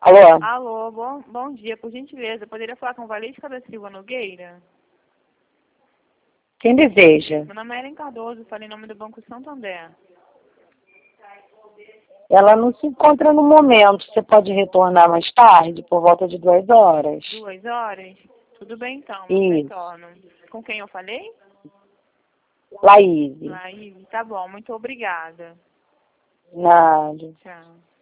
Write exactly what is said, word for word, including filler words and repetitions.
Alô? Alô, bom, bom dia. Por gentileza, poderia falar com Valesca da Silva Nogueira? Quem deseja? Meu nome é Ellen Cardoso, falei em nome do Banco Santander. Ela não se encontra no momento. Você pode retornar mais tarde, por volta de duas horas. Duas horas? Tudo bem então, eu Isso. retorno. Com quem eu falei? Laís. Laís, tá bom, muito obrigada. Nada. Tchau.